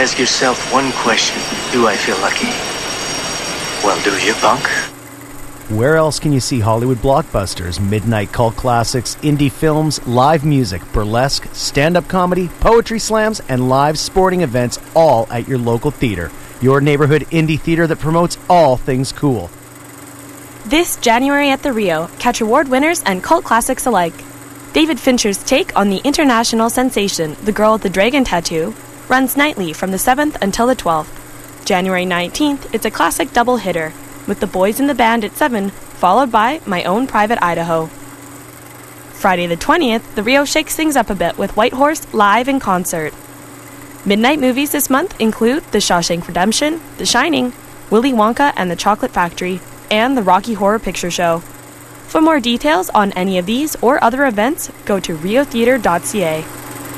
ask yourself one question. Do I feel lucky? Well, do you, punk? Where else can you see Hollywood blockbusters, midnight cult classics, indie films, live music, burlesque, stand-up comedy, poetry slams, and live sporting events all at your local theater? Your neighborhood indie theater that promotes all things cool. This January at the Rio, catch award winners and cult classics alike. David Fincher's take on the international sensation The Girl with the Dragon Tattoo runs nightly from the 7th until the 12th. January 19th, it's a classic double hitter, with The Boys in the Band at 7, followed by My Own Private Idaho. Friday the 20th, the Rio shakes things up a bit with White Horse live in concert. Midnight movies this month include The Shawshank Redemption, The Shining, Willy Wonka and the Chocolate Factory, and the Rocky Horror Picture Show. For more details on any of these or other events, go to riotheater.ca.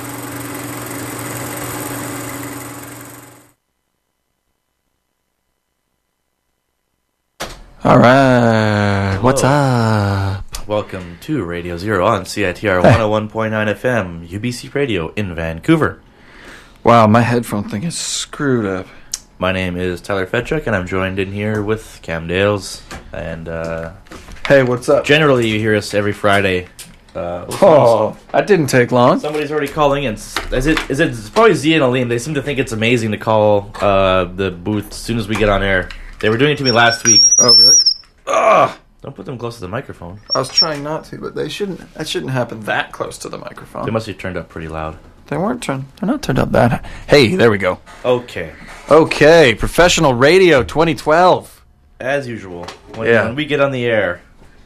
All right, what's up? Welcome to Radio Zero on CITR 101.9 FM, UBC Radio in Vancouver. Wow, my headphone thing is screwed up. My name is Tyler Fetchuk, and I'm joined in here with Cam Dales. And hey, what's up? Generally, you hear us every Friday. That didn't take long. Somebody's already calling in. It's probably Z and Aline. They seem to think it's amazing to call the booth as soon as we get on air. They were doing it to me last week. Oh, really? Ugh! Don't put them close to the microphone. I was trying not to, but they shouldn't. That shouldn't happen that close to the microphone. They must be turned up pretty loud. They weren't turned. They're not turned up that high. Hey, there we go. Okay. Professional radio 2012. As usual, when we get on the air,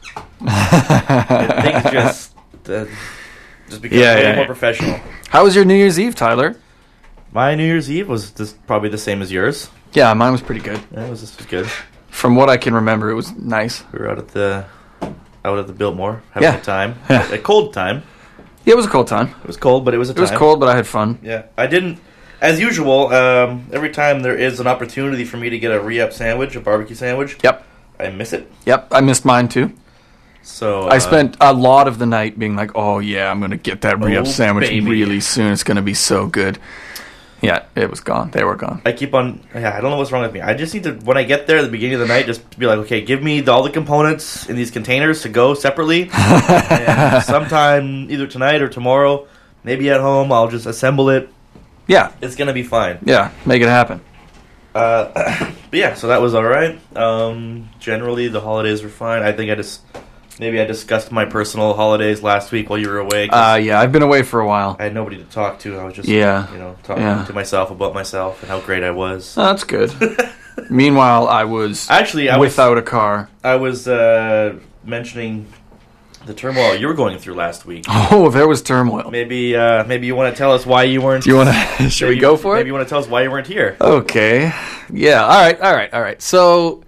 things just become a little more professional. How was your New Year's Eve, Tyler? My New Year's Eve was probably the same as yours. Yeah, mine was pretty good. Yeah, this was good. From what I can remember, it was nice. We were out at the Biltmore having a time. Yeah. A cold time. Yeah, it was a cold time. It was cold, but it was a time. It was cold, but I had fun. Yeah. I didn't, as usual, every time there is an opportunity for me to get a re-up sandwich, a barbecue sandwich. Yep. I miss it. Yep, I missed mine too. So I spent a lot of the night being like, oh yeah, I'm going to get that re-up sandwich really soon. It's going to be so good. Yeah, it was gone. They were gone. I keep on... Yeah, I don't know what's wrong with me. I just need to, when I get there at the beginning of the night, just be like, okay, give me all the components in these containers to go separately. And sometime, either tonight or tomorrow, maybe at home, I'll just assemble it. Yeah. It's going to be fine. Yeah, make it happen. But yeah, so that was all right. Generally, the holidays were fine. I think maybe I discussed my personal holidays last week while you were away. Yeah, I've been away for a while. I had nobody to talk to. I was just, talking to myself about myself and how great I was. Oh, that's good. Meanwhile, I was without a car. I was mentioning the turmoil you were going through last week. Oh, there was turmoil. Maybe you want to tell us why you weren't. Do you want to? Should we go for it? Maybe you want to tell us why you weren't here. Okay. Yeah. All right. So.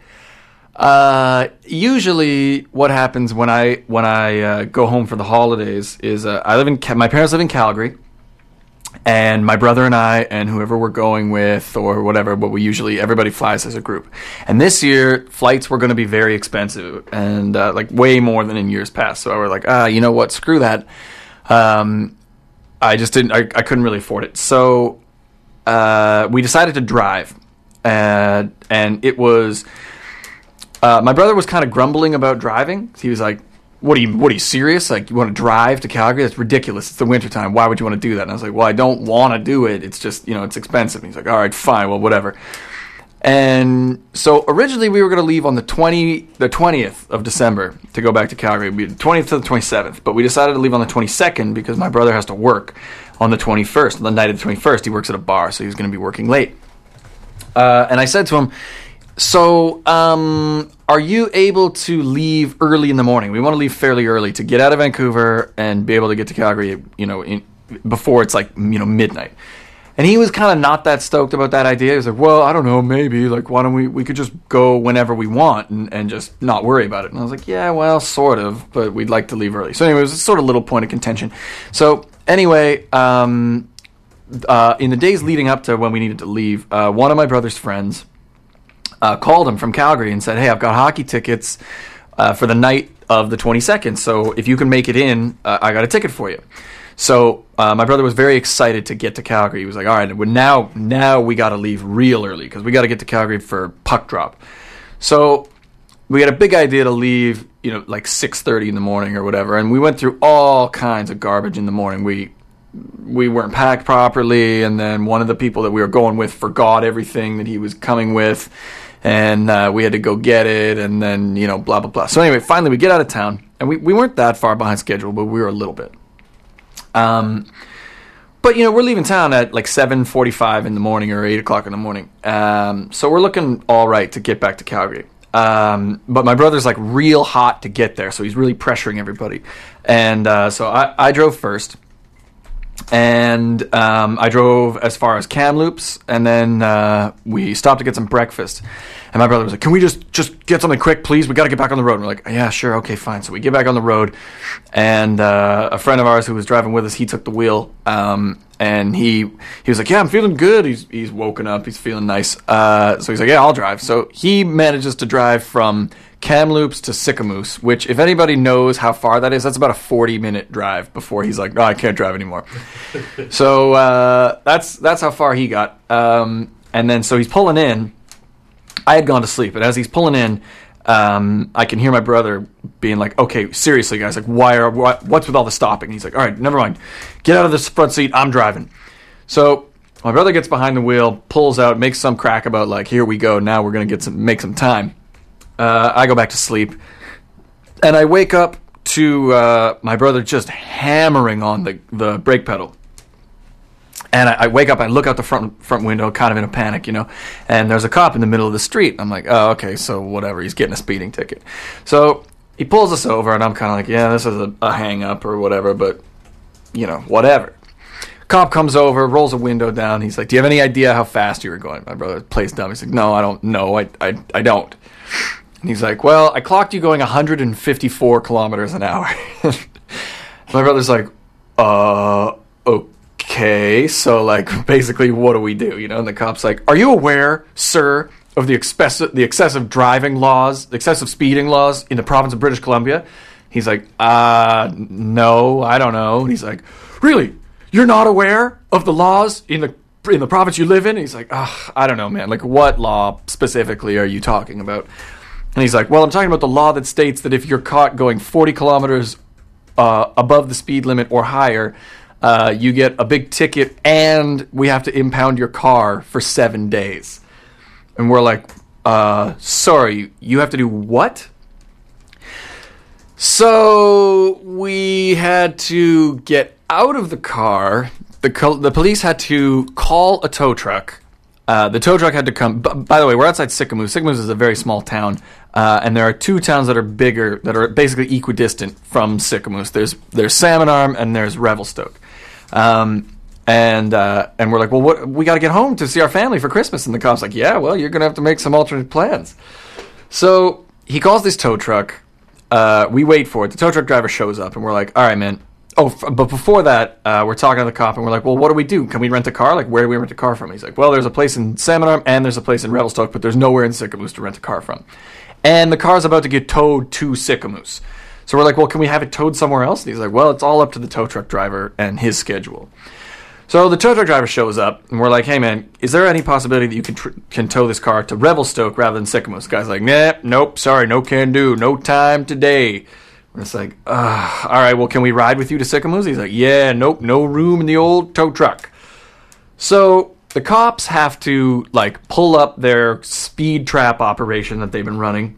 Usually what happens when I go home for the holidays is my parents live in Calgary, and my brother and I and whoever we're going with or whatever, but everybody flies as a group. And this year flights were going to be very expensive and like way more than in years past. So we're like, you know what, screw that. I couldn't really afford it. So we decided to drive, and it was. My brother was kind of grumbling about driving. He was like, what are you serious? Like, you want to drive to Calgary? That's ridiculous. It's the wintertime. Why would you want to do that? And I was like, well, I don't want to do it. It's just, it's expensive. And he's like, all right, fine. Well, whatever. And so originally we were going to leave on the 20th of December to go back to Calgary. It'd be the 20th to the 27th. But we decided to leave on the 22nd because my brother has to work on the 21st. On the night of the 21st, he works at a bar, so he's going to be working late. And I said to him, so, are you able to leave early in the morning? We want to leave fairly early to get out of Vancouver and be able to get to Calgary, before it's like, midnight. And he was kind of not that stoked about that idea. He was like, well, I don't know, maybe, like, why don't we could just go whenever we want and just not worry about it. And I was like, yeah, well, sort of, but we'd like to leave early. So anyway, it was a sort of little point of contention. So anyway, in the days leading up to when we needed to leave, one of my brother's friends called him from Calgary and said, hey, I've got hockey tickets for the night of the 22nd, so if you can make it in, I got a ticket for you. So my brother was very excited to get to Calgary. He was like, all right, now we got to leave real early because we got to get to Calgary for puck drop. So we had a big idea to leave, like 6:30 in the morning or whatever. And we went through all kinds of garbage in the morning. We weren't packed properly. And then one of the people that we were going with forgot everything that he was coming with. And we had to go get it. And then, blah, blah, blah. So anyway, finally we get out of town. And we weren't that far behind schedule, but we were a little bit. But we're leaving town at like 7:45 in the morning or 8 o'clock in the morning. So we're looking all right to get back to Calgary. But my brother's like real hot to get there, so he's really pressuring everybody. And so I drove first, and I drove as far as Kamloops, and then we stopped to get some breakfast. And my brother was like, "Can we just get something quick, please? We got to get back on the road." And we're like, "Yeah, sure, okay, fine." So we get back on the road, and a friend of ours who was driving with us, he took the wheel, and he was like, "Yeah, I'm feeling good." He's woken up, he's feeling nice. So he's like, "Yeah, I'll drive." So he manages to drive from Kamloops to Sicamous, which, if anybody knows how far that is, that's about a 40-minute drive before he's like, "Oh, I can't drive anymore." So that's how far he got. And then so he's pulling in. I had gone to sleep, and as he's pulling in, I can hear my brother being like, "Okay, seriously, guys, like, what's with all the stopping?" And he's like, "All right, never mind. Get out of this front seat. I'm driving." So my brother gets behind the wheel, pulls out, makes some crack about like, "Here we go. Now we're gonna make some time." I go back to sleep, and I wake up to my brother just hammering on the brake pedal. And I wake up, I look out the front window, kind of in a panic, and there's a cop in the middle of the street. I'm like, "Oh, okay, so whatever, he's getting a speeding ticket." So he pulls us over, and I'm kind of like, "Yeah, this is a hang-up or whatever, but, whatever." Cop comes over, rolls a window down. He's like, "Do you have any idea how fast you were going?" My brother plays dumb. He's like, "No, I don't know. I don't." And he's like, "Well, I clocked you going 154 kilometers an hour." My brother's like, okay, so like basically what do we do? And the cop's like, "Are you aware, sir, of the excessive driving laws, the excessive speeding laws in the province of British Columbia?" He's like, "No, I don't know." And he's like, "Really? You're not aware of the laws in the province you live in?" And he's like, "I don't know, man. Like, what law specifically are you talking about?" And he's like, "Well, I'm talking about the law that states that if you're caught going 40 kilometers above the speed limit or higher, you get a big ticket, and we have to impound your car for 7 days." And we're like, "Sorry, you have to do what?" So we had to get out of the car. The police had to call a tow truck. The tow truck had to come. By the way, we're outside Sicamous. Sicamous is a very small town, and there are two towns that are bigger, that are basically equidistant from Sicamous. There's Salmon Arm and there's Revelstoke. And we're like, "Well, we got to get home to see our family for Christmas." And the cop's like, "Yeah, well, you're going to have to make some alternate plans." So he calls this tow truck. We wait for it. The tow truck driver shows up, and we're like, "All right, man." But before that, we're talking to the cop, and we're like, "Well, what do we do? Can we rent a car? Like, where do we rent a car from?" He's like, "Well, there's a place in Salmon Arm, and there's a place in Revelstoke, but there's nowhere in Sicamous to rent a car from. And the car's about to get towed to Sicamous." So we're like, "Well, can we have it towed somewhere else?" And he's like, "Well, it's all up to the tow truck driver and his schedule." So the tow truck driver shows up, and we're like, "Hey, man, is there any possibility that you can tow this car to Revelstoke rather than Sicamous?" The guy's like, "Nah, nope, sorry, no can do, no time today." And it's like, all right, well, can we ride with you to Sicamous? He's like, "Yeah, nope, no room in the old tow truck." So the cops have to like pull up their speed trap operation that they've been running,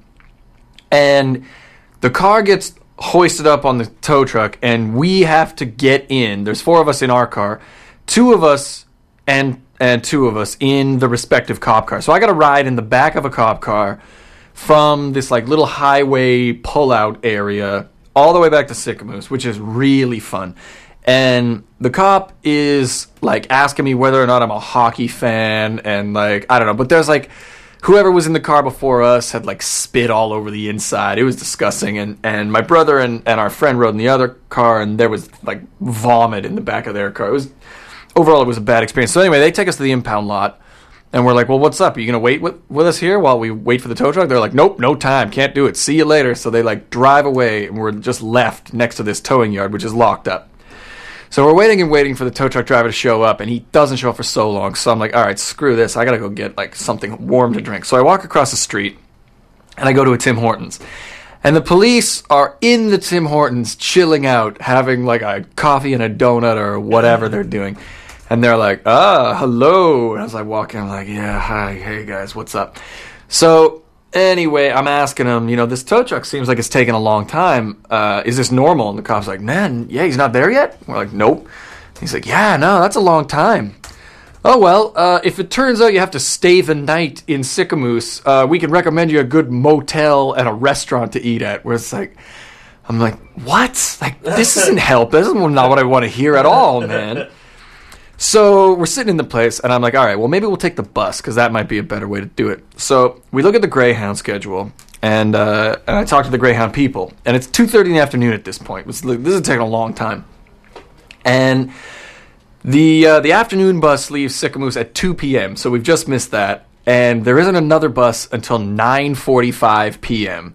and the car gets hoisted up on the tow truck, and we have to get in. There's 4 of us in our car, 2 of us and 2 of us in the respective cop car. So I got to ride in the back of a cop car from this like little highway pullout area all the way back to Sicamous, which is really fun. And the cop is like asking me whether or not I'm a hockey fan, and like, I don't know, but there's like, whoever was in the car before us had like spit all over the inside. It was disgusting. And my brother and our friend rode in the other car, and there was like vomit in the back of their car. Overall, it was a bad experience. So anyway, they take us to the impound lot, and we're like, "Well, what's up? Are you going to wait with us here while we wait for the tow truck?" They're like, "Nope, no time. Can't do it. See you later." So they like drive away, and we're just left next to this towing yard, which is locked up. So we're waiting and waiting for the tow truck driver to show up, and he doesn't show up for so long. So I'm like, all right, screw this. I got to go get like something warm to drink. So I walk across the street, and I go to a Tim Hortons. And the police are in the Tim Hortons chilling out, having like a coffee and a donut or whatever they're doing. And they're like, hello. And as I walk in, I'm like, yeah, hi, hey guys, what's up? So anyway, I'm asking him, this tow truck seems like it's taking a long time. Is this normal? And the cop's like, man, yeah, he's not there yet? We're like, nope. He's like, yeah, no, that's a long time. Oh, well, if it turns out you have to stay the night in Sicamous, we can recommend you a good motel and a restaurant to eat at. Where it's like, I'm like, what? Like, this isn't help. This is not what I want to hear at all, man. So we're sitting in the place, and I'm like, all right, well, maybe we'll take the bus, because that might be a better way to do it. So we look at the Greyhound schedule, and I talk to the Greyhound people, and it's 2:30 in the afternoon at this point. This is taking a long time. And the afternoon bus leaves Sicamous at 2 p.m., so we've just missed that, and there isn't another bus until 9:45 p.m.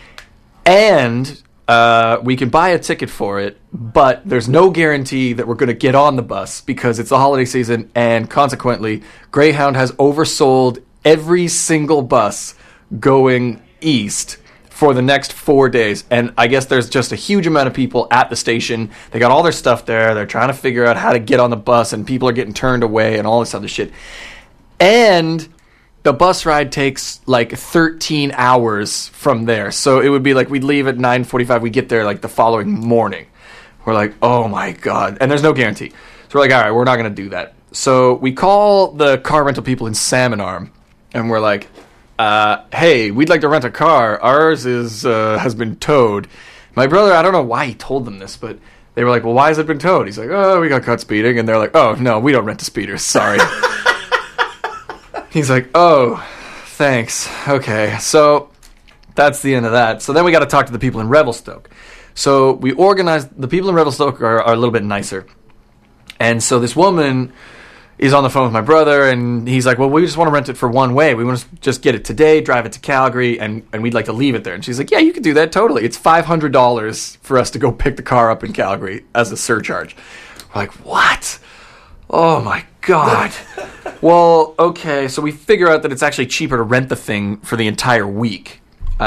And we can buy a ticket for it, but there's no guarantee that we're going to get on the bus because it's the holiday season, and consequently, Greyhound has oversold every single bus going east for the next 4 days. And I guess there's just a huge amount of people at the station. They got all their stuff there. They're trying to figure out how to get on the bus, and people are getting turned away and all this other shit. And the bus ride takes like 13 hours from there. So it would be like we'd leave at 9:45. We get there like the following morning. We're like, oh my God. And there's no guarantee. So we're like, all right, we're not going to do that. So we call the car rental people in Salmon Arm. And we're like, hey, we'd like to rent a car. Ours has been towed. My brother, I don't know why he told them this, but they were like, well, why has it been towed? He's like, oh, we got caught speeding. And they're like, oh, no, we don't rent to speeders. Sorry. He's like, oh, thanks. Okay, so that's the end of that. So then we got to talk to the people in Revelstoke. So we organized, the people in Revelstoke are a little bit nicer. And so this woman is on the phone with my brother, and he's like, well, we just want to rent it for one way. We want to just get it today, drive it to Calgary, and we'd like to leave it there. And she's like, yeah, you can do that, totally. It's $500 for us to go pick the car up in Calgary as a surcharge. We're like, what? Oh, my God. Well, okay, so we figure out that it's actually cheaper to rent the thing for the entire week.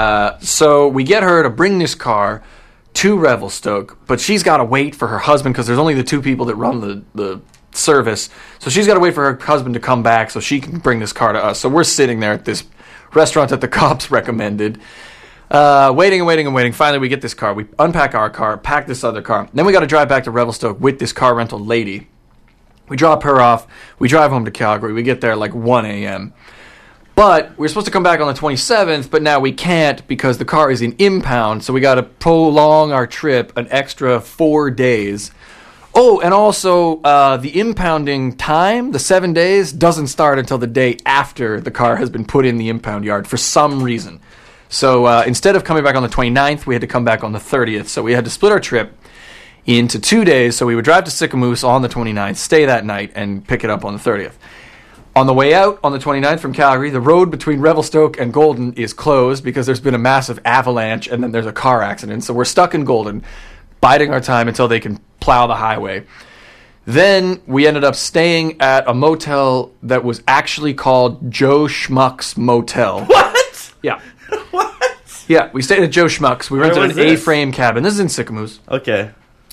So we get her to bring this car to Revelstoke, but she's got to wait for her husband because there's only the two people that run the service. So she's got to wait for her husband to come back so she can bring this car to us. So we're sitting there at this restaurant that the cops recommended, waiting and waiting and waiting. Finally, we get this car. We unpack our car, pack this other car. Then we got to drive back to Revelstoke with this car rental lady. We drop her off. We drive home to Calgary. We get there like 1 a.m. But we were supposed to come back on the 27th, but now we can't because the car is in impound. So we got to prolong our trip an extra 4 days. Oh, and also the impounding time, the 7 days, doesn't start until the day after the car has been put in the impound yard for some reason. So instead of coming back on the 29th, we had to come back on the 30th. So we had to split our trip into 2 days, so we would drive to Sicamous on the 29th, stay that night, and pick it up on the 30th. On the way out, on the 29th from Calgary, the road between Revelstoke and Golden is closed because there's been a massive avalanche, and then there's a car accident, so we're stuck in Golden, biding our time until they can plow the highway. Then we ended up staying at a motel that was actually called Joe Schmuck's Motel. What? Yeah. What? Yeah, we stayed at Joe Schmuck's. We rented Where an was this? A-frame cabin. This is in Sicamous. Okay.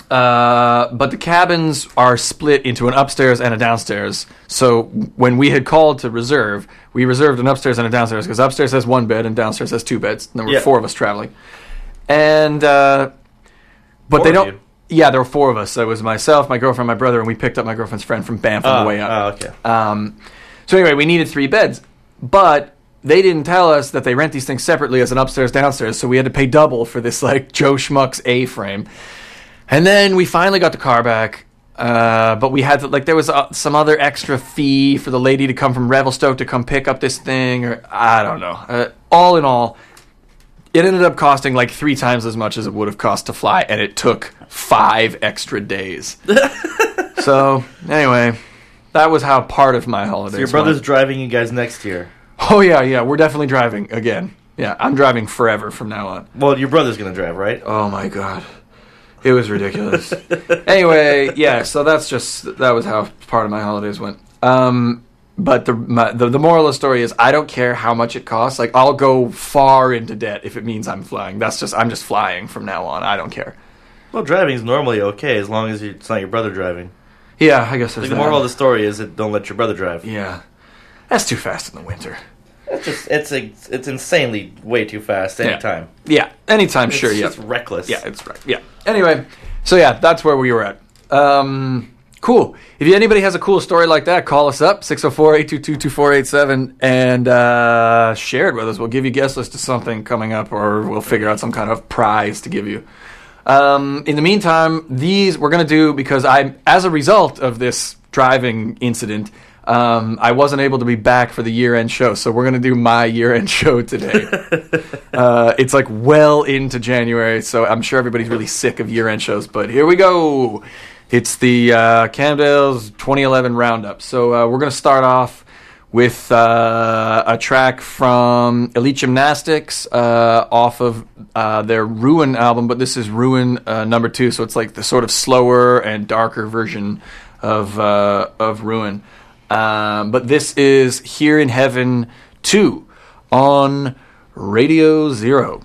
But the cabins are split into an upstairs and a downstairs. So when we had called to reserve, we reserved an upstairs and a downstairs because upstairs has one bed and downstairs has two beds. And there were 4 of us traveling. And but Four they of don't. you? Yeah, there were 4 of us. So it was myself, my girlfriend, my brother, and we picked up my girlfriend's friend from Banff on the way up. Oh, okay. So anyway, we needed 3 beds, but they didn't tell us that they rent these things separately as an upstairs downstairs. So we had to pay double for this like Joe Schmuck's A-frame. And then we finally got the car back, but we had to, like, there was some other extra fee for the lady to come from Revelstoke to come pick up this thing, or I don't know. All in all, it ended up costing like 3 times as much as it would have cost to fly, and it took 5 extra days. So, anyway, that was how part of my holidays So your brother's went. driving you guys next year. Oh, yeah, we're definitely driving again. Yeah, I'm driving forever from now on. Well, your brother's going to drive, right? Oh, my God. It was ridiculous. Anyway, yeah, so that was how part of my holidays went. But the moral of the story is I don't care how much it costs. Like, I'll go far into debt if it means I'm flying. I'm just flying from now on. I don't care. Well, driving's normally okay as long as it's not your brother driving. Yeah, I guess there's The moral of the story is that don't let your brother drive. Yeah. That's too fast in the winter. It's insanely way too fast anytime. Yeah, anytime, sure, yeah. It's reckless. Yeah, it's right. Yeah. Anyway, so yeah, that's where we were at. Cool. If anybody has a cool story like that, call us up, 604-822-2487, and share it with us. We'll give you guest list to something coming up, or we'll figure out some kind of prize to give you. In the meantime, these we're going to do because as a result of this driving incident, I wasn't able to be back for the year-end show, so we're going to do my year-end show today. It's like well into January, so I'm sure everybody's really sick of year-end shows, but here we go. It's the Camdale's 2011 Roundup. So we're going to start off with a track from Elite Gymnastics off of their Ruin album, but this is Ruin number 2, so it's like the sort of slower and darker version of Ruin. But this is Here in Heaven 2 on Radio Zero.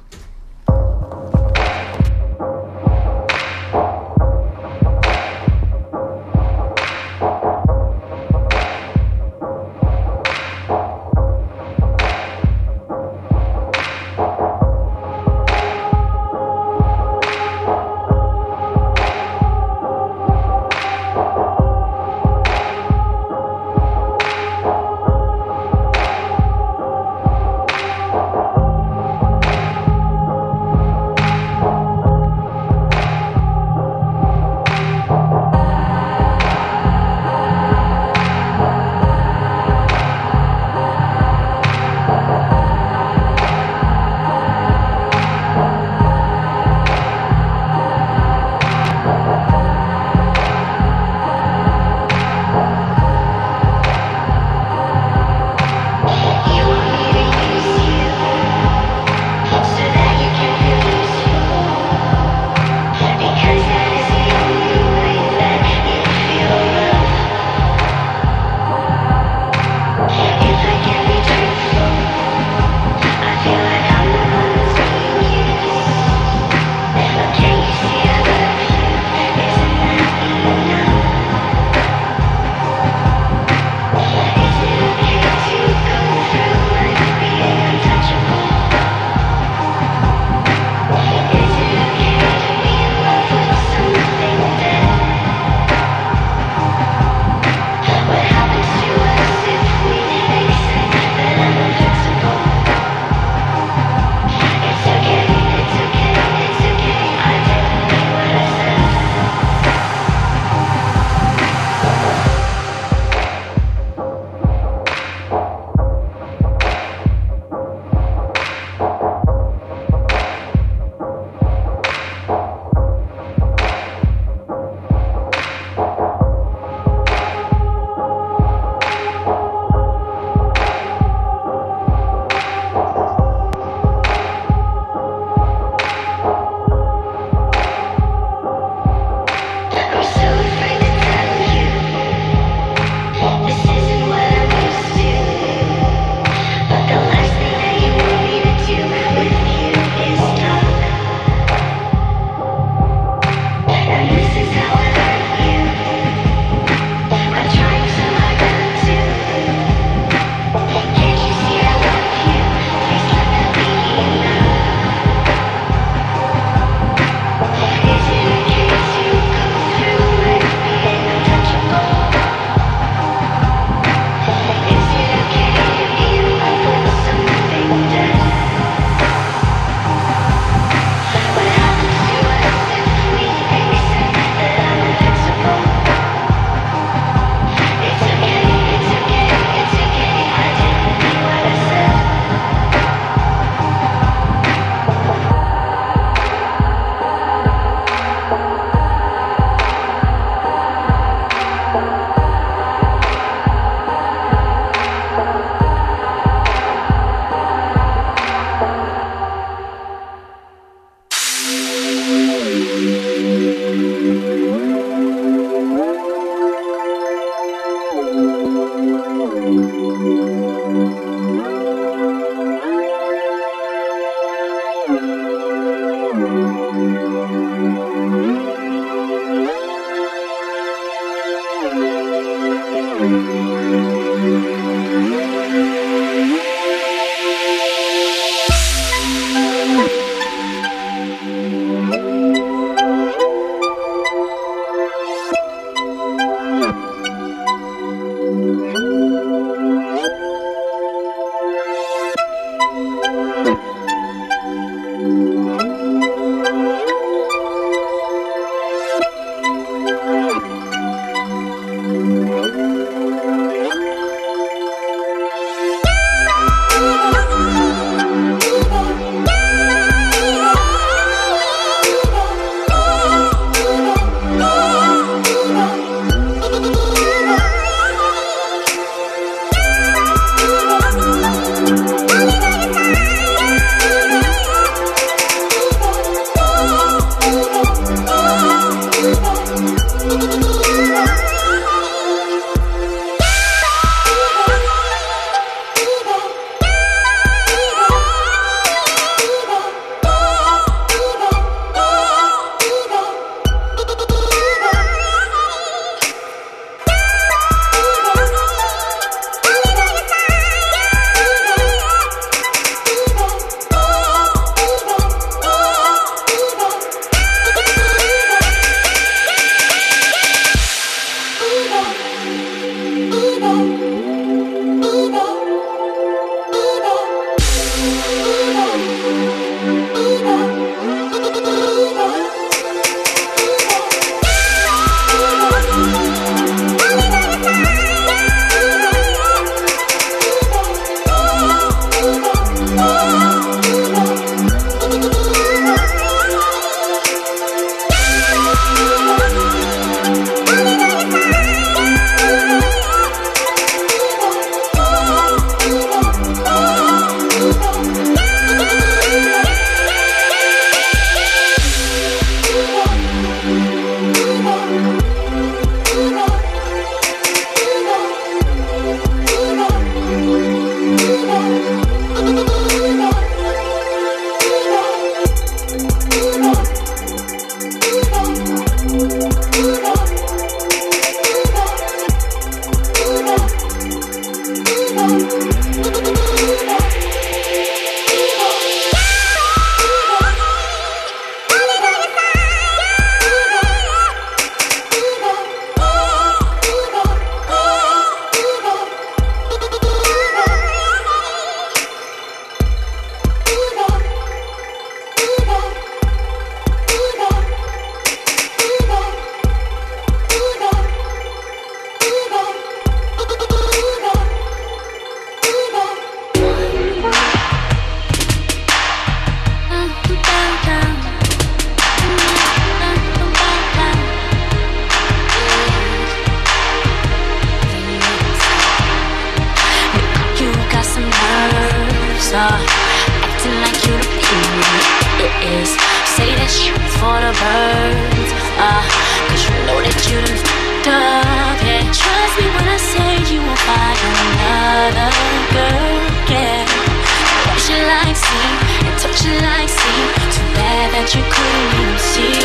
acting like you the king. It is, say that shit's for the birds. Cause you know that you done f***ed up, yeah. Trust me when I say you won't find another girl, yeah. Watch you like see, and touch you like see. Too bad that you couldn't even see.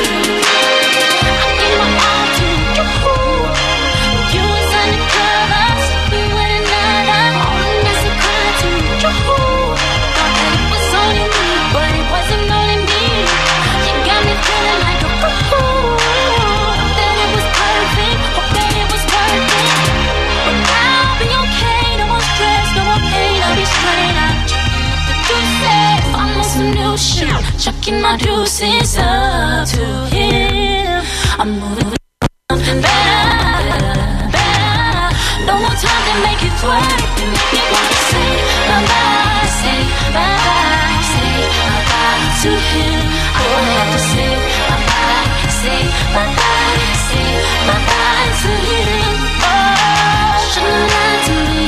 I gave my all to you. You was undercover, sleeping with another. All the mess and cried to you. Thought that it was only me, but it wasn't only me. You got me feeling like a fool. That it was perfect, hope that it was worth it. But I'll be okay, no more stress, no more pain. I'll be straight out. The deuces, I'm on some new shit. Chucking my deuces up to him. I'm moving better. No more time to make it work. You make me wanna say bye-bye, say bye-bye, say bye-bye to him. I wanna have to say bye-bye, say bye-bye, say bye-bye to him. Oh, shouldn't lie to me.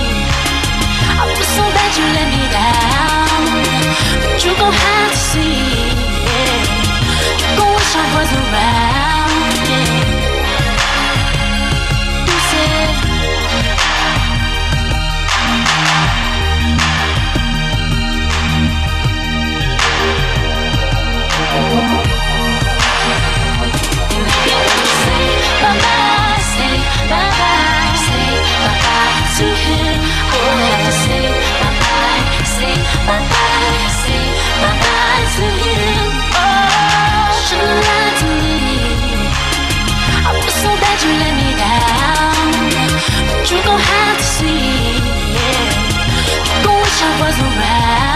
I was so bad you let me down, but you gon' have to see, yeah. You gon' wish I was around, yeah. You said bye-bye, say bye-bye, say bye-bye to him. I wanna have to say bye-bye, say bye-bye, say bye-bye to him. Oh, shouldn't lie to me. I was so bad you let me down, but you gon' have to see, yeah. You gon' wish I was around.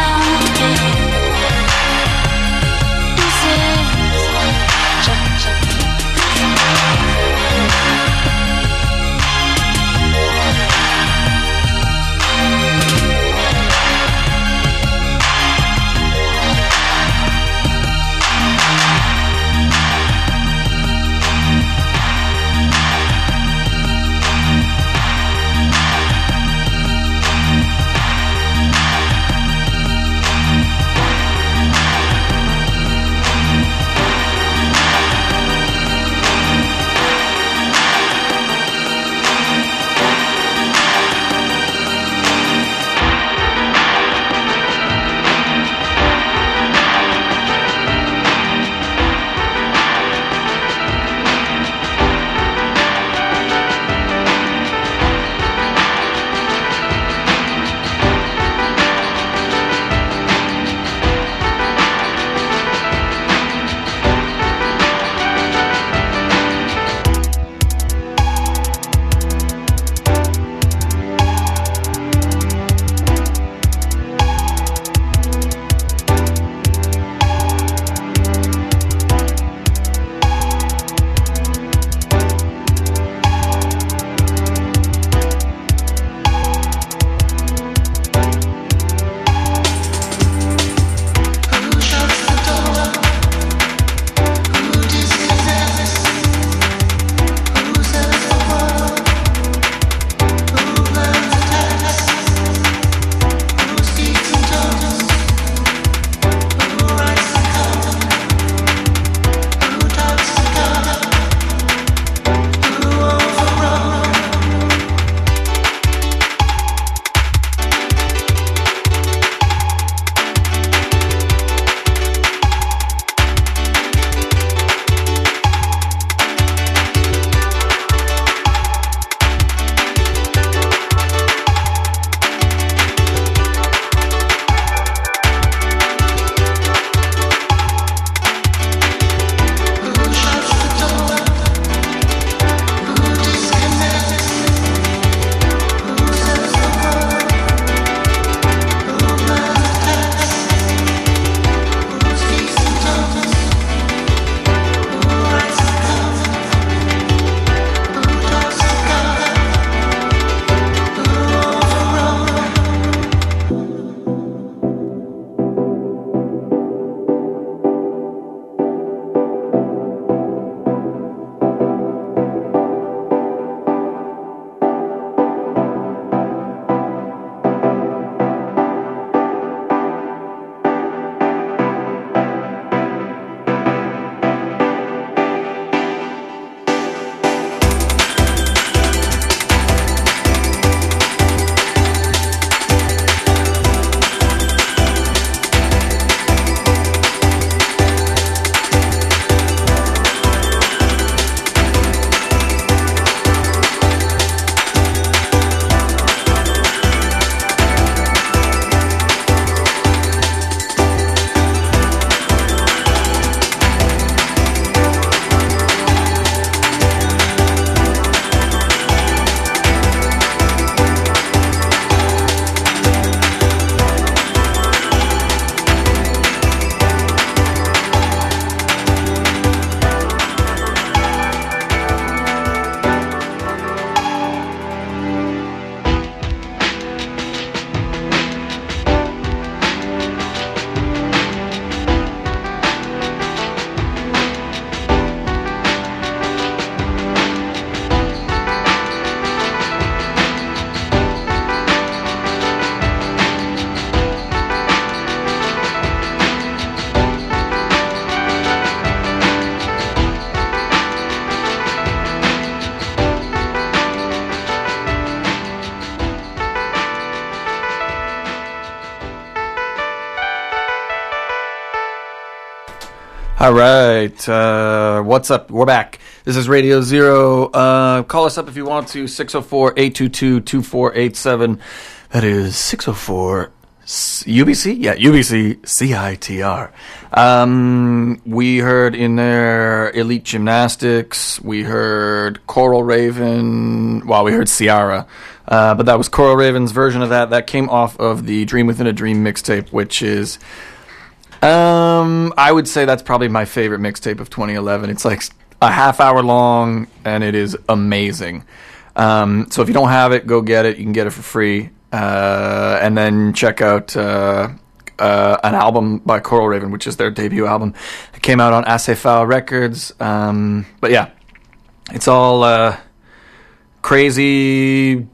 All right. What's up? We're back. This is Radio Zero. Call us up if you want to, 604-822-2487. That is 604 UBC? Yeah, UBC CITR. We heard in there Elite Gymnastics. We heard Coral Raven. Well, we heard Ciara. But that was Coral Raven's version of that. That came off of the Dream Within a Dream mixtape, which is... I would say that's probably my favorite mixtape of 2011. It's like a half hour long, and it is amazing. So if you don't have it, go get it. You can get it for free. And then check out an album by Coral Raven, which is their debut album. It came out on Acephal Records. But yeah, it's all crazy.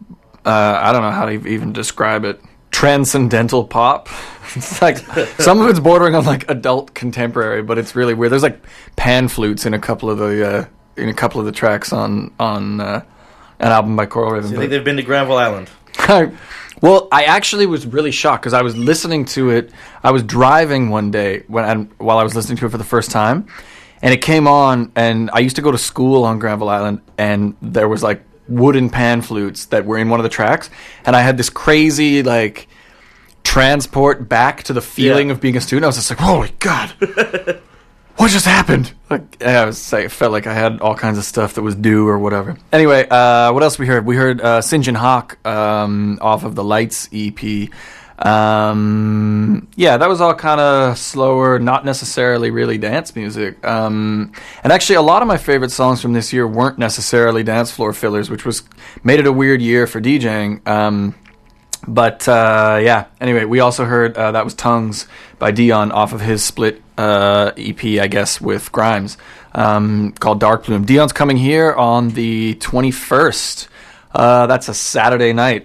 I don't know how to even describe it. Transcendental pop. It's like some of it's bordering on like adult contemporary, but it's really weird. There's like pan flutes in a couple of the tracks on an album by Coral Raven. So you think they've been to Granville Island? Well, I actually was really shocked because I was listening to it. I was driving one day while I was listening to it for the first time, and it came on. And I used to go to school on Granville Island, and there was like wooden pan flutes that were in one of the tracks, and I had this crazy like transport back to the feeling of being a student. I was just like, holy God, what just happened? Like, I felt like I had all kinds of stuff that was due or whatever. Anyway, what else we heard? We heard St. John Hawk off of the Lights EP. Yeah, that was all kind of slower, not necessarily really dance music. And actually, a lot of my favorite songs from this year weren't necessarily dance floor fillers, which made it a weird year for DJing. But yeah, anyway, we also heard that was Tongues by Dion off of his split EP, I guess, with Grimes, called Dark Bloom. Dion's coming here on the 21st. That's a Saturday night.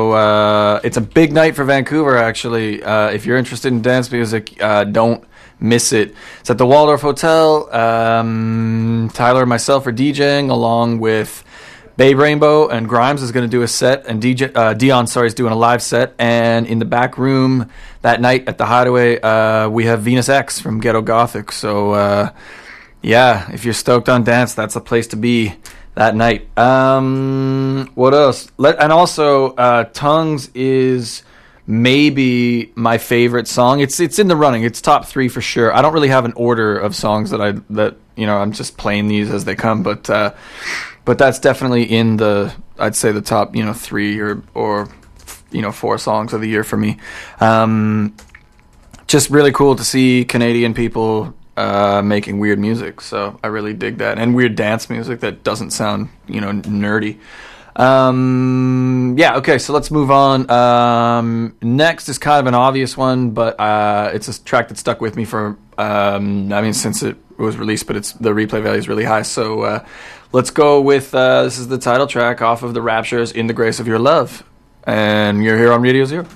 So it's a big night for Vancouver, actually. If you're interested in dance music, don't miss it. It's at the Waldorf Hotel. Tyler and myself are DJing along with Babe Rainbow, and Grimes is going to do a set, and Dion is doing a live set. And in the back room that night at the Hideaway, we have Venus X from Ghetto Gothic. So yeah, if you're stoked on dance, that's a place to be that night. What else? And also, Tongues is maybe my favorite song. It's in the running. It's top 3 for sure. I don't really have an order of songs that I'm just playing these as they come, but that's definitely in I'd say the top 3 or 4 songs of the year for me. Just really cool to see Canadian people making weird music, so I really dig that, and weird dance music that doesn't sound nerdy. Yeah, okay, so let's move on. Next is kind of an obvious one, but it's a track that stuck with me for since it was released, but the replay value is really high, so let's go with this is the title track off of the Raptures, In the Grace of Your Love, and you're here on Radio Zero.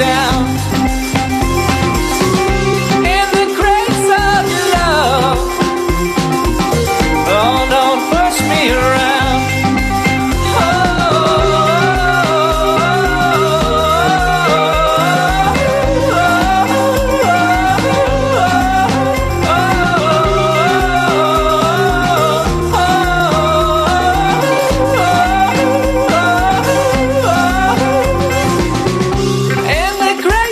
down in the grace of your love. Oh, don't push me around. In the grace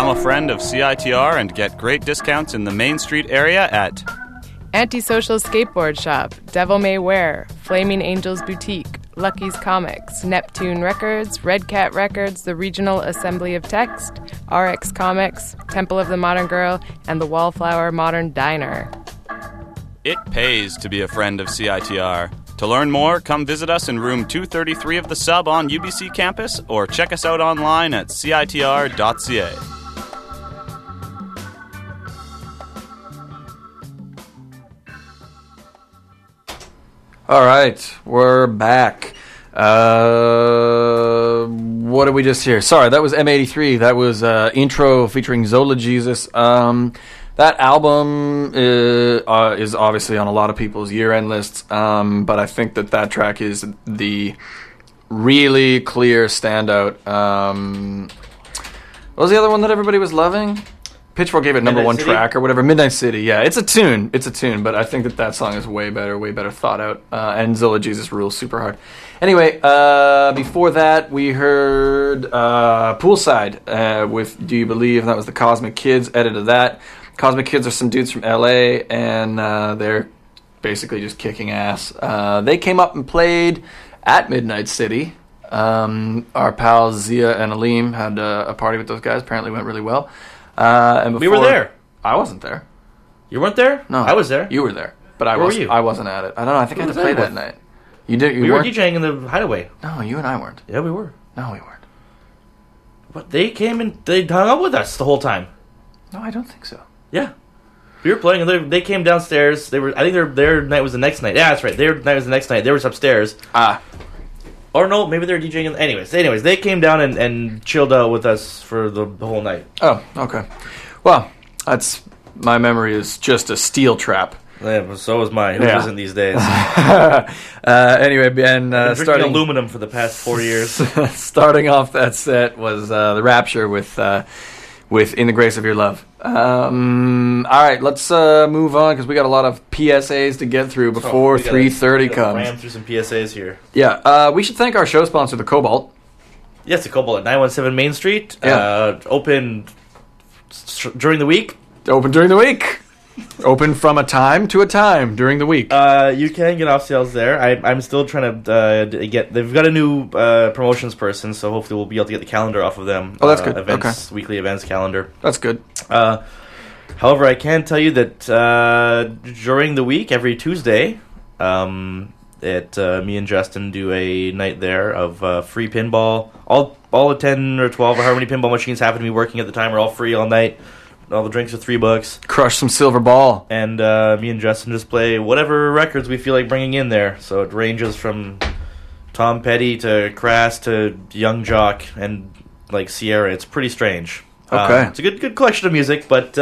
Become a friend of CITR and get great discounts in the Main Street area at Antisocial Skateboard Shop, Devil May Wear, Flaming Angels Boutique, Lucky's Comics, Neptune Records, Red Cat Records, the Regional Assembly of Text, RX Comics, Temple of the Modern Girl, and the Wallflower Modern Diner. It pays to be a friend of CITR. To learn more, come visit us in room 233 of the Sub on UBC campus or check us out online at citr.ca. All right, we're back. What did we just hear? Sorry, that was M83. That was intro featuring Zola Jesus. That album is obviously on a lot of people's year-end lists, but I think that track is the really clear standout. What was the other one that everybody was loving? Pitchfork gave it number one track or whatever. Midnight City, yeah. It's a tune, but I think that song is way better thought out. And Zola Jesus rules super hard. Anyway, before that, we heard Poolside with Do You Believe? That was the Cosmic Kids, edited that. Cosmic Kids are some dudes from LA, and they're basically just kicking ass. They came up and played at Midnight City. Our pals Zia and Aleem had a party with those guys. Apparently went really well. And we were there. I wasn't there. You weren't there? No, I was there. You were there, but I Where were you? I wasn't at it. I don't know. I think I had to play that night. You did. We were DJing in the Hideaway. No, you and I weren't. Yeah, we were. No, we weren't. But they came and they hung out with us the whole time. No, I don't think so. Yeah, we were playing, and they came downstairs. They were. I think their night was the next night. Yeah, that's right. Their night was the next night. They were upstairs. Or no, maybe they were DJing. Anyways, they came down and chilled out with us for the whole night. Oh, okay. Well, that's my memory is just a steel trap. Yeah, but so is mine. Who isn't these days? Anyway, Ben, starting aluminum for the past 4 years. Starting off that set was the Rapture with In the Grace of Your Love. All right, let's move on because we got a lot of PSAs to get through before 3:30 comes. Ram through some PSAs here. Yeah, we should thank our show sponsor, the Cobalt. Yes, the Cobalt at 917 Main Street. Yeah. Open during the week. Open during the week. Open from a time to a time during the week. You can get off sales there. I'm still trying to get. They've got a new promotions person, so hopefully we'll be able to get the calendar off of them. Oh, that's good. Events, okay. Weekly events calendar. That's good. However, I can tell you that during the week, every Tuesday, me and Justin do a night there of free pinball. All the 10 or 12 or however many pinball machines happen to be working at the time are all free all night. All the drinks are $3. Crush some silver ball. And me and Justin just play whatever records we feel like bringing in there. So it ranges from Tom Petty to Crass to Young Jock and like Sierra. It's pretty strange. Okay. It's a good collection of music, but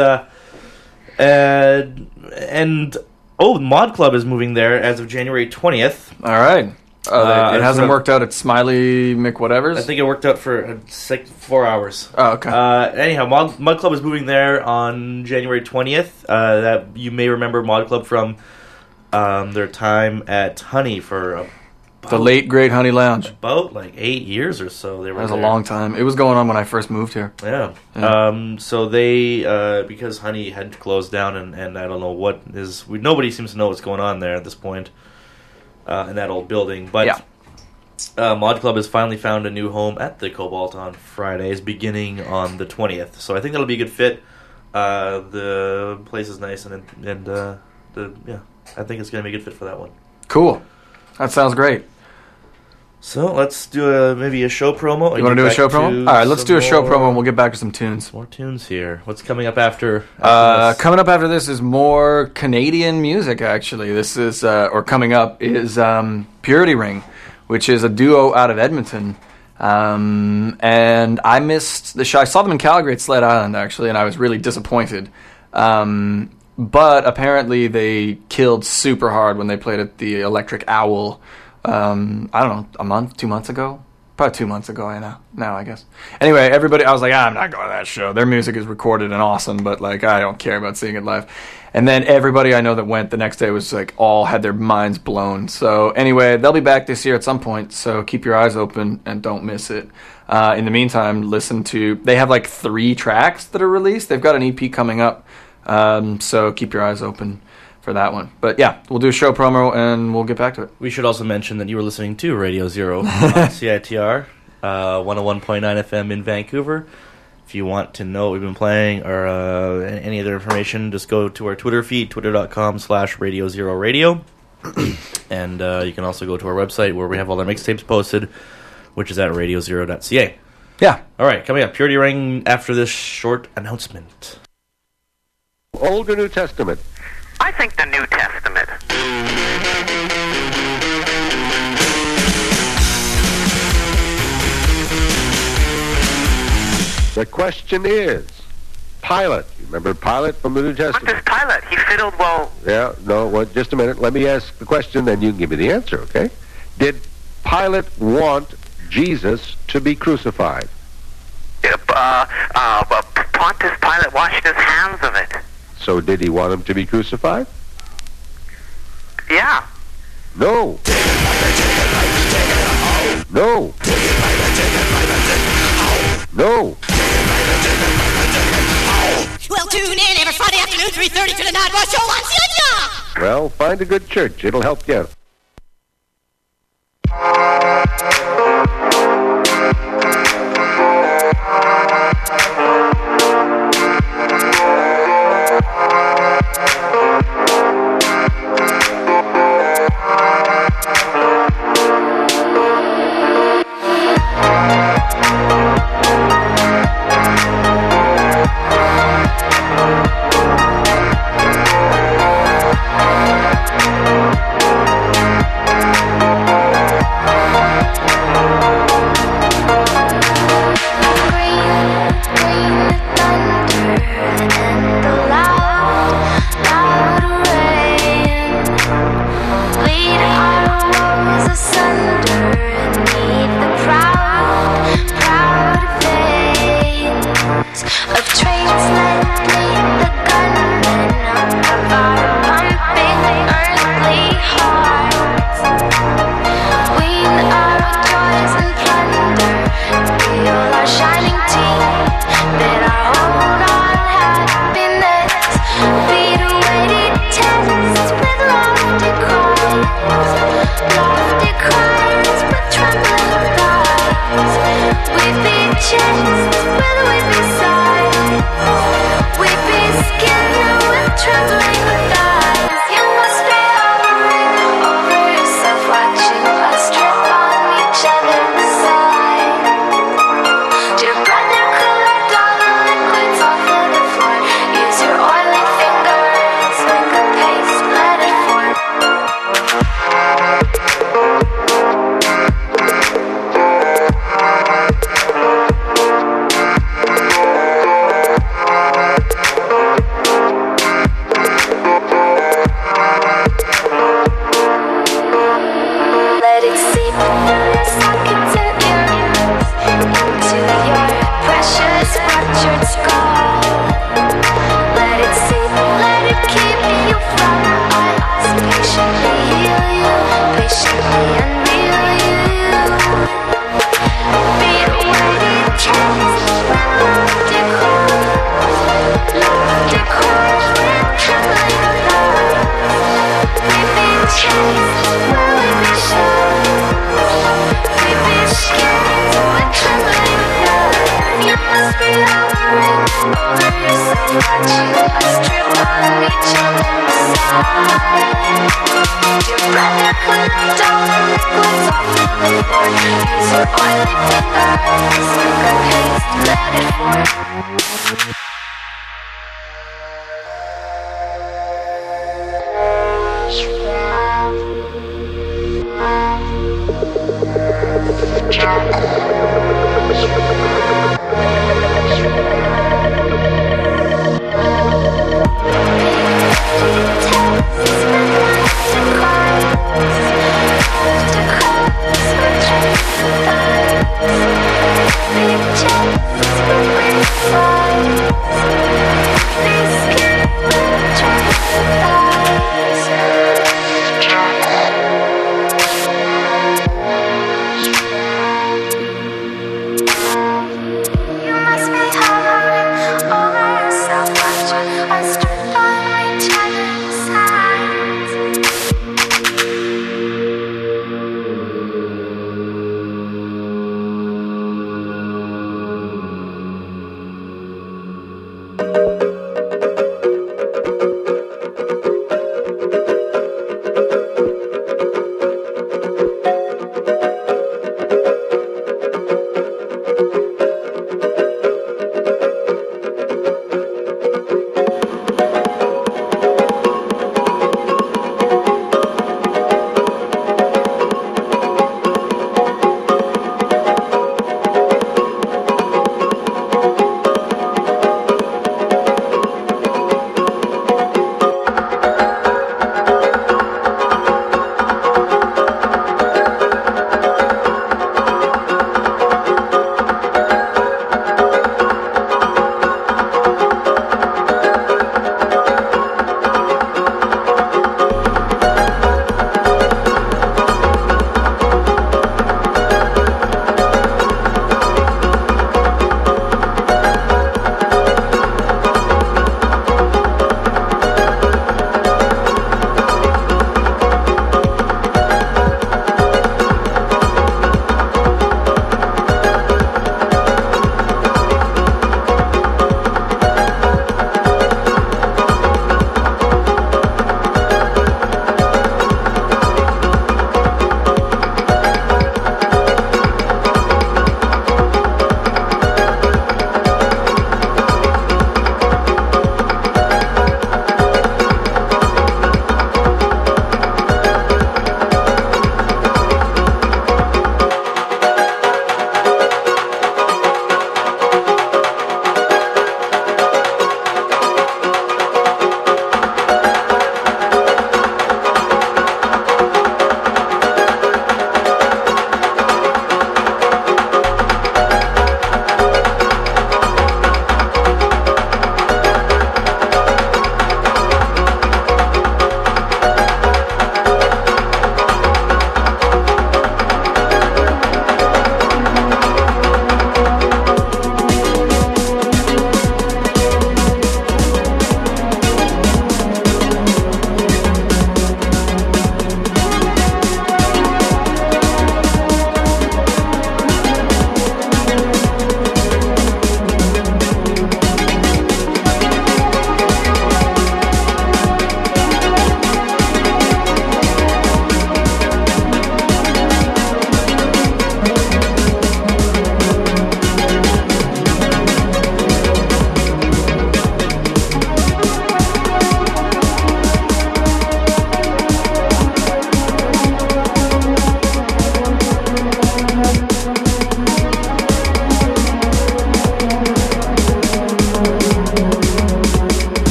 Mod Club is moving there as of January 20th. All right. It hasn't worked out at Smiley McWhatevers? I think it worked out for 4 hours. Oh, okay. Anyhow, Mod Club is moving there on January 20th. That you may remember Mod Club from their time at Honey for the late great Honey Lounge. About like 8 years or so. That was a long time. It was going on when I first moved here. Yeah. So they because Honey had closed down and I don't know what is. Nobody seems to know what's going on there at this point. In that old building, but Mod Club has finally found a new home at the Cobalt on Fridays, beginning on the 20th. So I think that'll be a good fit. The place is nice, and I think it's going to be a good fit for that one. Cool, that sounds great. So let's do maybe a show promo. You want to do a show promo? All right, let's do a show promo, and we'll get back to some tunes. More tunes here. What's coming up after this? Coming up after this is more Canadian music, actually. This is, or coming up, is Purity Ring, which is a duo out of Edmonton. And I missed the show. I saw them in Calgary at Sled Island, actually, and I was really disappointed. But apparently they killed super hard when they played at the Electric Owl, I don't know, 2 months ago? Probably 2 months ago, now I guess. Anyway, everybody, I was like, I'm not going to that show. Their music is recorded and awesome, but like I don't care about seeing it live. And then everybody I know that went the next day was like all had their minds blown. So anyway, they'll be back this year at some point, so keep your eyes open and don't miss it. In the meantime, they have like 3 tracks that are released. They've got an EP coming up, so keep your eyes open for that one. But yeah, we'll do a show promo and we'll get back to it. We should also mention that you were listening to Radio Zero on CITR 101.9 FM in Vancouver. If you want to know what we've been playing or any other information, just go to our Twitter feed, twitter.com/Radio Zero Radio. And you can also go to our website where we have all our mixtapes posted, which is at radiozero.ca. Yeah. All right, coming up, Purity Ring after this short announcement. Old or New Testament? I think the New Testament. The question is, Pilate. You remember Pilate from the New Testament? What does Pilate? He fiddled well. Yeah, no, well, just a minute. Let me ask the question, then you can give me the answer, okay? Did Pilate want Jesus to be crucified? Pontius Pilate washed his hands of it. So did he want him to be crucified? Yeah. No. No. No. Well, tune in every Friday afternoon, 3:30 to the Night Rush Show on CITR. Well, find a good church. It'll help you out. Thank you.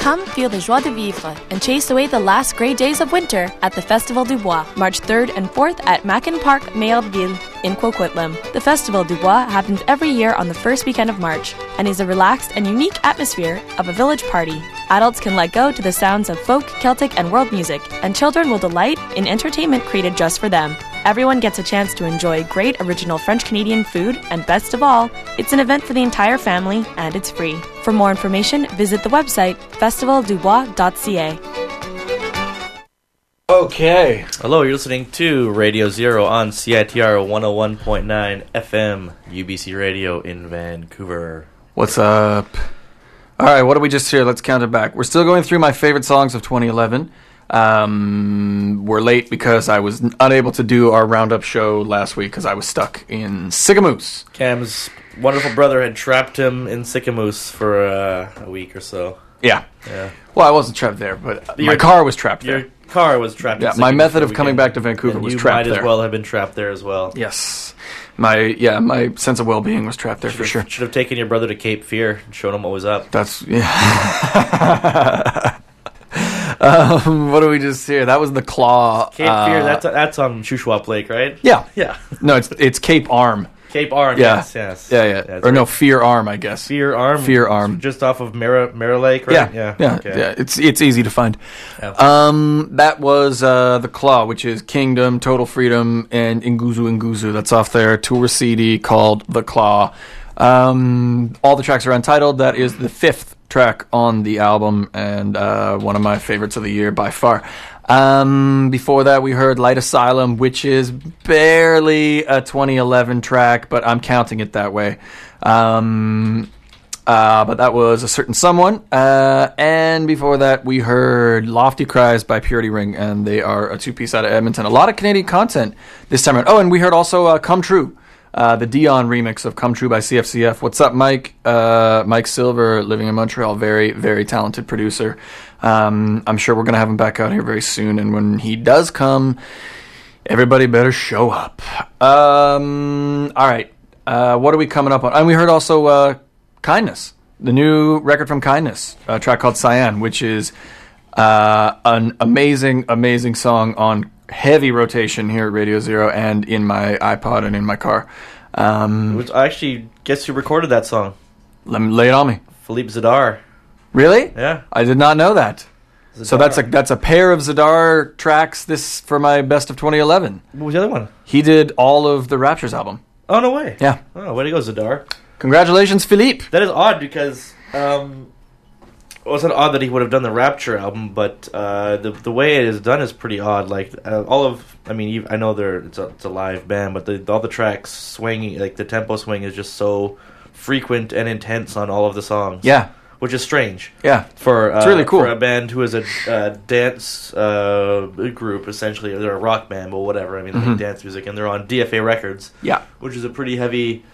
Come feel the joie de vivre and chase away the last grey days of winter at the Festival du Bois, March 3rd and 4th at Mackin Park, Mayerville in Coquitlam. The Festival du Bois happens every year on the first weekend of March and is a relaxed and unique atmosphere of a village party. Adults can let go to the sounds of folk, Celtic, and world music, and children will delight in entertainment created just for them. Everyone gets a chance to enjoy great original French-Canadian food, and best of all, it's an event for the entire family, and it's free. For more information, visit the website festivaldubois.ca. Okay. Hello, you're listening to Radio Zero on CITR 101.9 FM, UBC Radio in Vancouver. What's up? All right, what did we just hear? Let's count it back. We're still going through my favorite songs of 2011. We're late because I was unable to do our roundup show last week because I was stuck in Sicamous. Cam's wonderful brother had trapped him in Sicamous for a week or so. Yeah. Yeah. Well, I wasn't trapped there, but my car was trapped there. Your car was trapped in Yeah, Sicamous my method for a of coming weekend, back to Vancouver and was you trapped might there. as well have been trapped there as well. Yes. My sense of well-being was trapped there for sure. Should have taken your brother to Cape Fear and shown him what was up. That's, yeah. What do we just hear? That was the Claw. Cape Fear, that's on Shuswap Lake, right? Yeah. Yeah. No, it's Cape Arm. Cape Arm, Yeah. yes. Yeah. Or no, Fear Arm, I guess. Fear Arm? Fear Arm. Just off of Mara Lake, right? Yeah. Okay. Yeah. It's easy to find. Yeah. That was the Claw, which is Kingdom, Total Freedom, and Nguzu. That's off their tour CD called The Claw. All the tracks are untitled. That is the 5th track on the album, and one of my favorites of the year by far. Before that, we heard Light Asylum, which is barely a 2011 track, but I'm counting it that way. But that was A Certain Someone. And before that, we heard Lofty Cries by Purity Ring, and they are a two-piece out of Edmonton. A lot of Canadian content this time around. Oh, and we heard also Come True, the Dion remix of Come True by CFCF. What's up, Mike? Mike Silver, living in Montreal. Very, very talented producer. I'm sure we're going to have him back out here very soon, and when he does come, everybody better show up. All right. What are we coming up on? And we heard also Kindness, the new record from Kindness, a track called Cyan, which is an amazing, amazing song on heavy rotation here at Radio Zero and in my iPod and in my car. Which I actually guess who recorded that song? Lay it on me. Philippe Zadar. Really? Yeah. I did not know that. Zadar. So that's a pair of Zadar tracks this for my best of 2011. What was the other one? He did all of the Raptures album. Oh, no way. Yeah. Oh, way to go, Zadar. Congratulations, Philippe. That is odd because it's not odd that he would have done the Rapture album, but the way it is done is pretty odd. Like I know it's a live band, but all the tracks swinging, like the tempo swing, is just so frequent and intense on all of the songs. Yeah, which is strange. Yeah, it's really cool for a band who is a dance group. Essentially, they're a rock band, but whatever. I mean, they make dance music, and they're on DFA Records. Yeah, which is a pretty heavy,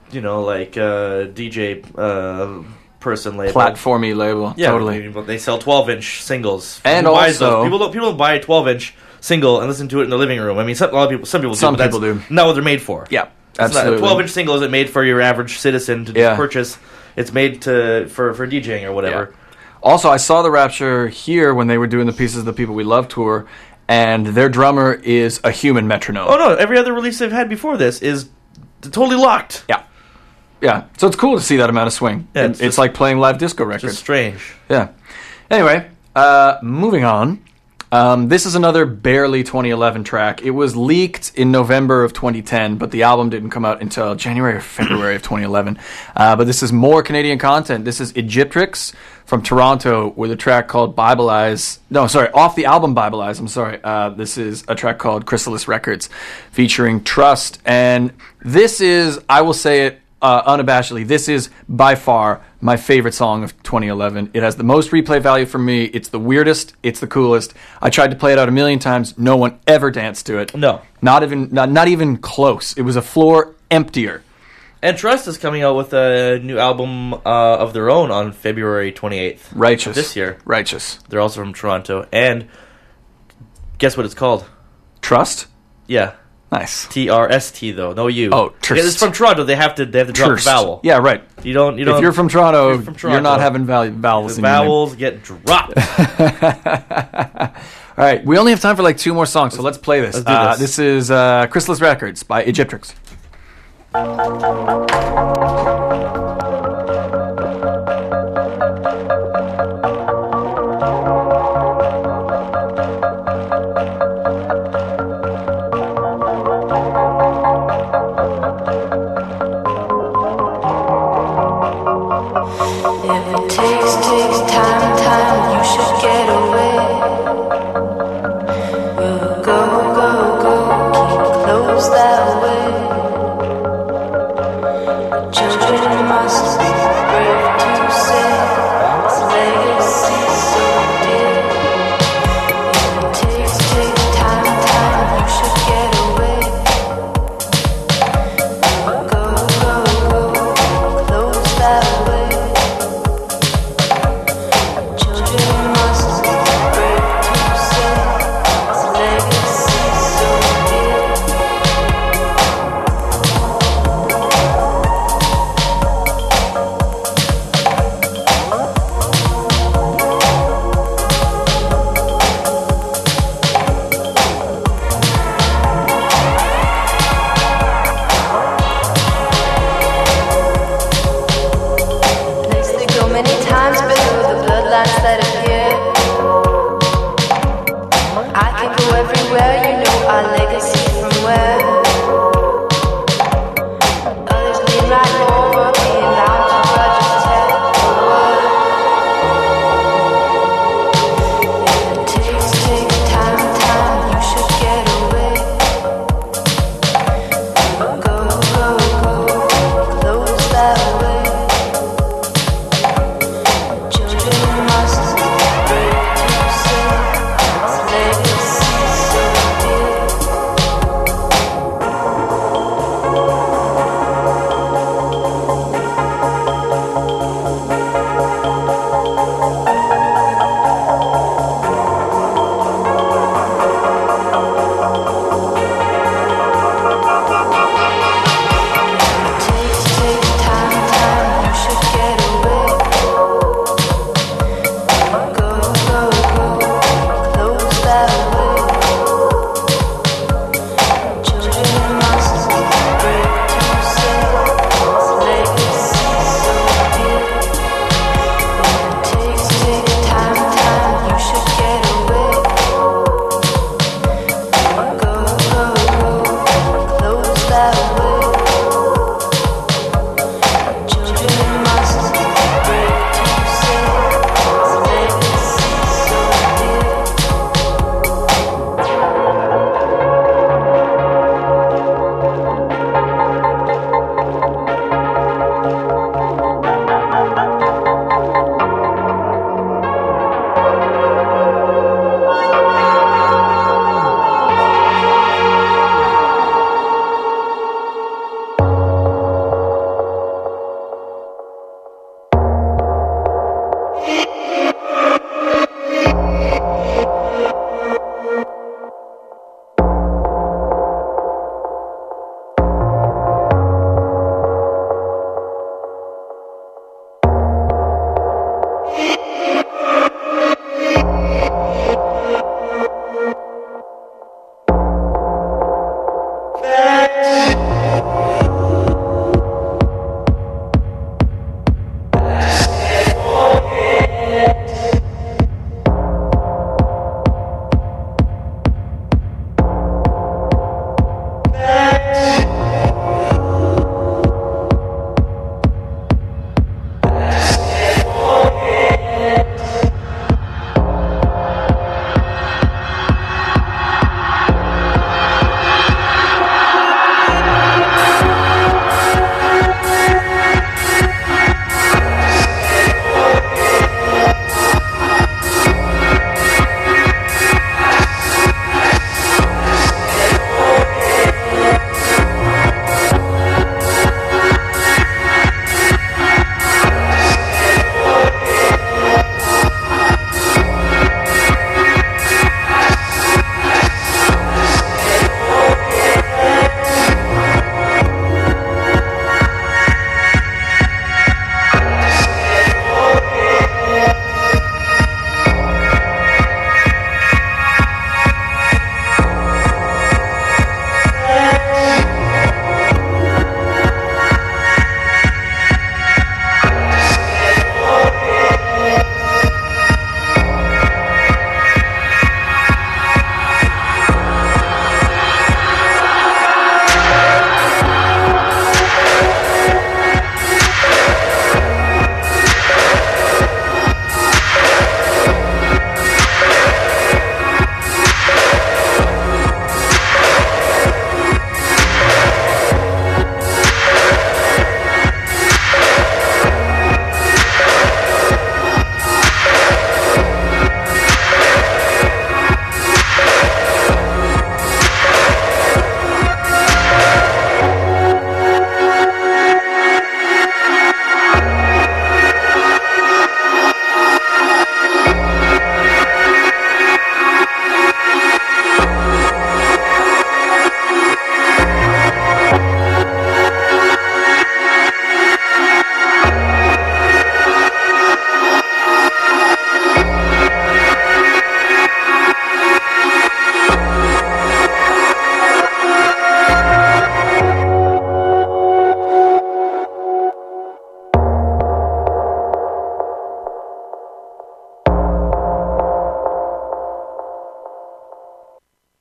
DJ. Person label, platformy label. Yeah, totally. But they sell 12-inch singles, and who also people don't buy a 12-inch single and listen to it in the living room. I mean, some people do. Some but people do. Not what they're made for. Yeah, absolutely. A 12-inch single isn't made for your average citizen to just purchase. It's made for DJing or whatever. Yeah. Also, I saw the Rapture here when they were doing the Pieces of the People We Love tour, and their drummer is a human metronome. Oh no! Every other release they've had before this is totally locked. Yeah. Yeah, so it's cool to see that amount of swing. Yeah, it's like playing live disco records. It's strange. Yeah. Anyway, moving on. This is another barely 2011 track. It was leaked in November of 2010, but the album didn't come out until January or February of 2011. But this is more Canadian content. This is Egyptrix from Toronto with a track called Bible Eyes. No, sorry, off the album Bible Eyes. I'm sorry. This is a track called Chrysalis Records featuring Trust. And this is, I will say it, unabashedly, this is by far my favorite song of 2011. It has the most replay value for me. It's the weirdest. It's the coolest. I tried to play it out a million times. No one ever danced to it. No. Not even close. It was a floor emptier. And Trust is coming out with a new album of their own on February 28th. Righteous. This year. Righteous. They're also from Toronto. And guess what it's called? Trust? Yeah. Nice. TRST though, no U. Oh, Because it's from Toronto. They have to drop the Trst. vowel. Yeah, right. You don't. If you're from Toronto, you're not having vowels. The in your name. vowels get dropped. All right, we only have time for like 2 more songs, so let's play this. Let's do this. This is Chrysalis Records by Egyptrix. If it takes time, you should get away. We'll go, keep close that way.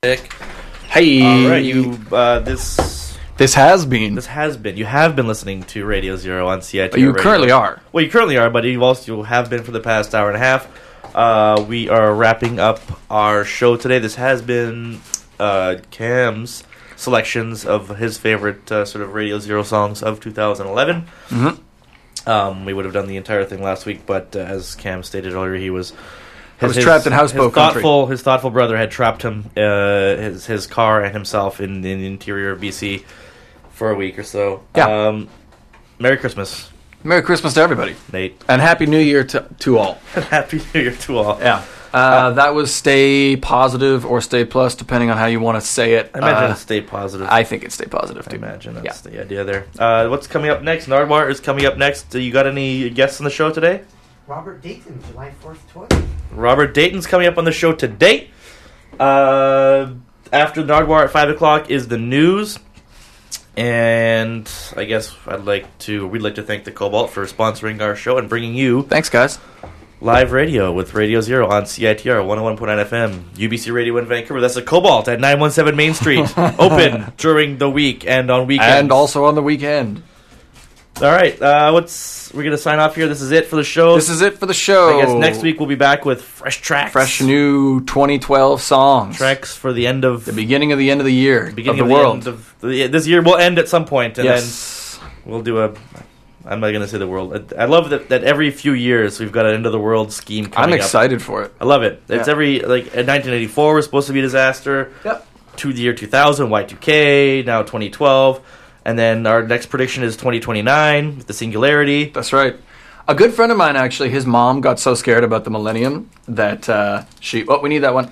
Hey. All right, you. This has been. You have been listening to Radio Zero on CITR. You Radio. currently are. Well, you currently are, but you have been for the past hour and a half. We are wrapping up our show today. This has been Cam's selections of his favorite sort of Radio Zero songs of 2011. Mm-hmm. We would have done the entire thing last week, but as Cam stated earlier, he was... trapped in houseboat country. His thoughtful brother had trapped him, his car and himself in the interior of BC for a week or so. Yeah. Merry Christmas. Merry Christmas to everybody. Nate. And Happy New Year to all. Happy New Year to all. Yeah. That was Stay Positive or Stay Plus, depending on how you want to say it. I imagine it's Stay Positive. I think it's Stay Positive, too. I imagine that's the idea there. What's coming up next? Nardwuar is coming up next. You got any guests on the show today? Robert Dayton, July 4th, 20. Robert Dayton's coming up on the show today. After Nardwuar at 5 o'clock is the news. And I guess we'd like to thank the Cobalt for sponsoring our show and bringing you... Thanks, guys. Live radio with Radio Zero on CITR 101.9 FM, UBC Radio in Vancouver. That's the Cobalt at 917 Main Street. Open during the week and on weekends. And also on the weekend. All right, we're going to sign off here. This is it for the show. This is it for the show. I guess next week we'll be back with fresh tracks. Fresh new 2012 songs. Tracks for the end of... The beginning of the end of the year. Beginning of the world. This year will end at some point, and yes. then we'll do a... I'm not going to say the world. I love that every few years we've got an end of the world scheme coming I'm excited for it. I love it. It's every... Like, in 1984 was supposed to be a disaster. Yep. To the year 2000, Y2K, now 2012. And then our next prediction is 2029 with the Singularity. That's right. A good friend of mine, actually, his mom got so scared about the millennium that she... Oh, we need that one.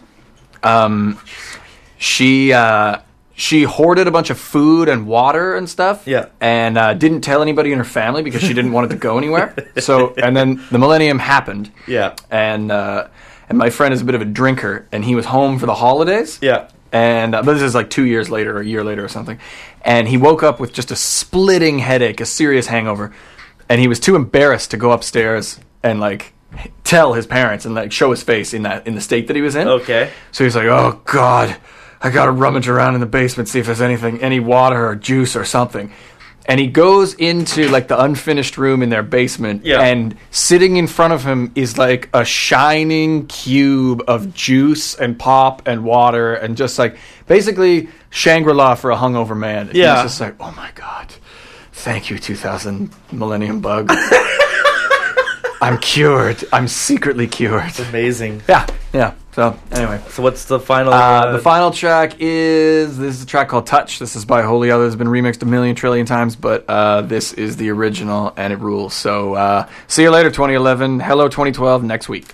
She hoarded a bunch of food and water and stuff. Yeah. And didn't tell anybody in her family because she didn't want it to go anywhere. So, and then the millennium happened. Yeah. And my friend is a bit of a drinker, and he was home for the holidays. Yeah. And but this is like 2 years later or a year later or something. And he woke up with just a splitting headache, a serious hangover. And he was too embarrassed to go upstairs and like tell his parents and like show his face in the state that he was in. Okay. So he's like, "Oh God, I gotta rummage around in the basement, see if there's any water or juice or something." And he goes into like the unfinished room in their basement, and sitting in front of him is like a shining cube of juice and pop and water and just like basically Shangri-La for a hungover man. And he's just like, "Oh my God, thank you, 2000 Millennium Bug. I'm cured. I'm secretly cured." It's amazing. Yeah. So anyway, so what's the final? The final track this is a track called "Touch." This is by Holy Other. It's been remixed a million trillion times, but this is the original and it rules. So see you later, 2011. Hello, 2012. Next week.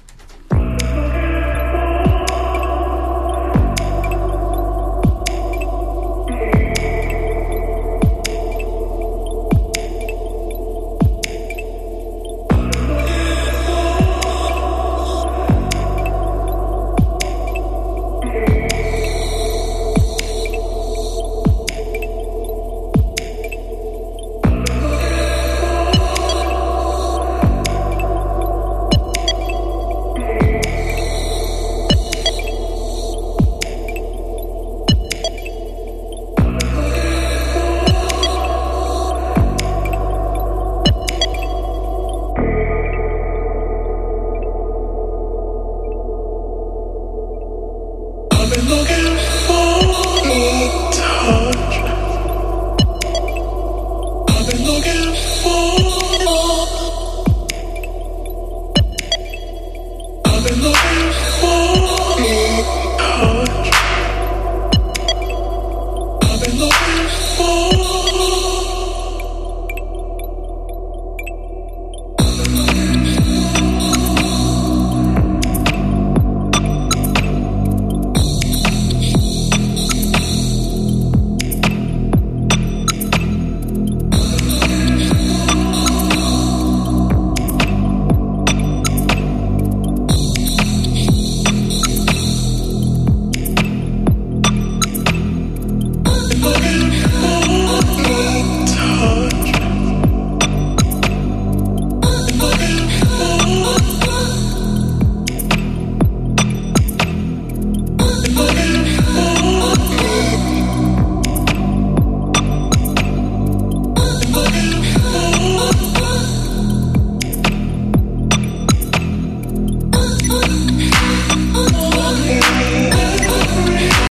I've been looking for touch.